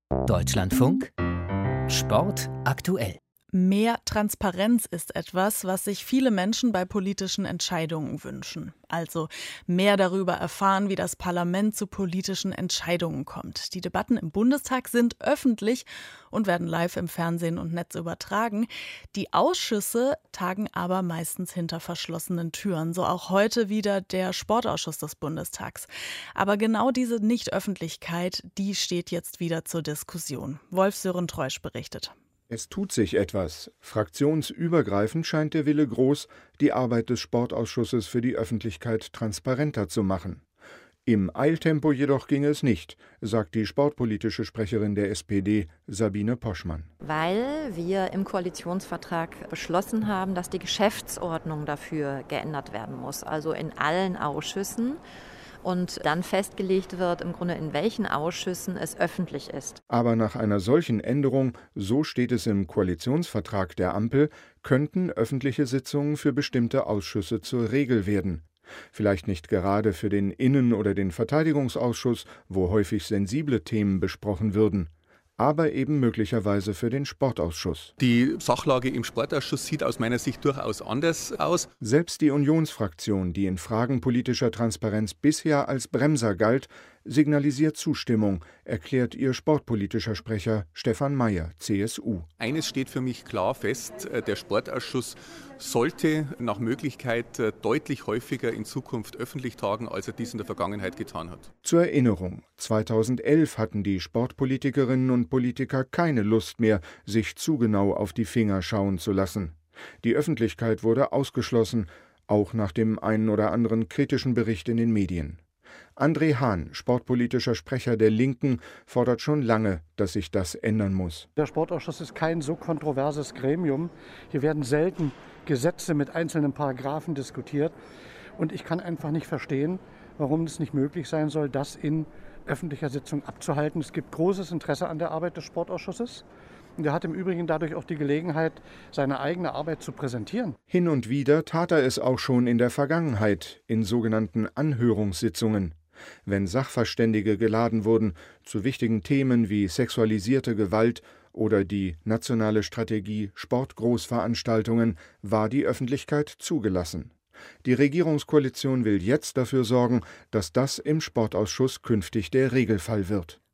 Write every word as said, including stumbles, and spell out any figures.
Deutschlandfunk Sport aktuell. Mehr Transparenz ist etwas, was sich viele Menschen bei politischen Entscheidungen wünschen. Also mehr darüber erfahren, wie das Parlament zu politischen Entscheidungen kommt. Die Debatten im Bundestag sind öffentlich und werden live im Fernsehen und Netz übertragen. Die Ausschüsse tagen aber meistens hinter verschlossenen Türen. So auch heute wieder der Sportausschuss des Bundestags. Aber genau diese Nichtöffentlichkeit, die steht jetzt wieder zur Diskussion. Wolf-Sören Treusch berichtet. Es tut sich etwas. Fraktionsübergreifend scheint der Wille groß, die Arbeit des Sportausschusses für die Öffentlichkeit transparenter zu machen. Im Eiltempo jedoch ginge es nicht, sagt die sportpolitische Sprecherin der S P D, Sabine Poschmann. Weil wir im Koalitionsvertrag beschlossen haben, dass die Geschäftsordnung dafür geändert werden muss, also in allen Ausschüssen. Und dann festgelegt wird, im Grunde in welchen Ausschüssen es öffentlich ist. Aber nach einer solchen Änderung, so steht es im Koalitionsvertrag der Ampel, könnten öffentliche Sitzungen für bestimmte Ausschüsse zur Regel werden. Vielleicht nicht gerade für den Innen- oder den Verteidigungsausschuss, wo häufig sensible Themen besprochen würden, aber eben möglicherweise für den Sportausschuss. Die Sachlage im Sportausschuss sieht aus meiner Sicht durchaus anders aus. Selbst die Unionsfraktion, die in Fragen politischer Transparenz bisher als Bremser galt, signalisiert Zustimmung, erklärt ihr sportpolitischer Sprecher Stefan Mayer, C S U. Eines steht für mich klar fest, der Sportausschuss sollte nach Möglichkeit deutlich häufiger in Zukunft öffentlich tagen, als er dies in der Vergangenheit getan hat. Zur Erinnerung, zweitausendelf hatten die Sportpolitikerinnen und Politiker keine Lust mehr, sich zu genau auf die Finger schauen zu lassen. Die Öffentlichkeit wurde ausgeschlossen, auch nach dem einen oder anderen kritischen Bericht in den Medien. André Hahn, sportpolitischer Sprecher der Linken, fordert schon lange, dass sich das ändern muss. Der Sportausschuss ist kein so kontroverses Gremium. Hier werden selten Gesetze mit einzelnen Paragraphen diskutiert. Und ich kann einfach nicht verstehen, warum es nicht möglich sein soll, das in öffentlicher Sitzung abzuhalten. Es gibt großes Interesse an der Arbeit des Sportausschusses. Und er hat im Übrigen dadurch auch die Gelegenheit, seine eigene Arbeit zu präsentieren. Hin und wieder tat er es auch schon in der Vergangenheit, in sogenannten Anhörungssitzungen. Wenn Sachverständige geladen wurden zu wichtigen Themen wie sexualisierte Gewalt oder die nationale Strategie Sportgroßveranstaltungen, war die Öffentlichkeit zugelassen. Die Regierungskoalition will jetzt dafür sorgen, dass das im Sportausschuss künftig der Regelfall wird.